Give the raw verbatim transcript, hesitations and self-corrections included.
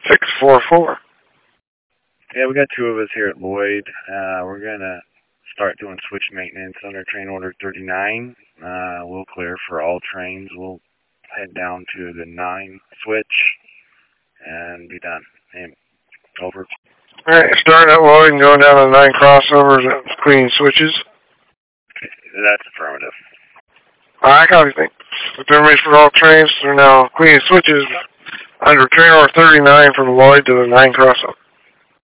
six four four. Yeah, we got two of us here at Lloyd. Uh, we're going to start doing switch maintenance under train order thirty-nine. Uh, we'll clear for all trains. We'll head down to the nine switch and be done. And over. All right, starting at Lloyd and going down to the nine crossovers and cleaning switches. That's affirmative. All right, copy. Thanks. With information for all trains, they're now cleaning switches under train order thirty-nine from Lloyd to the nine crossover.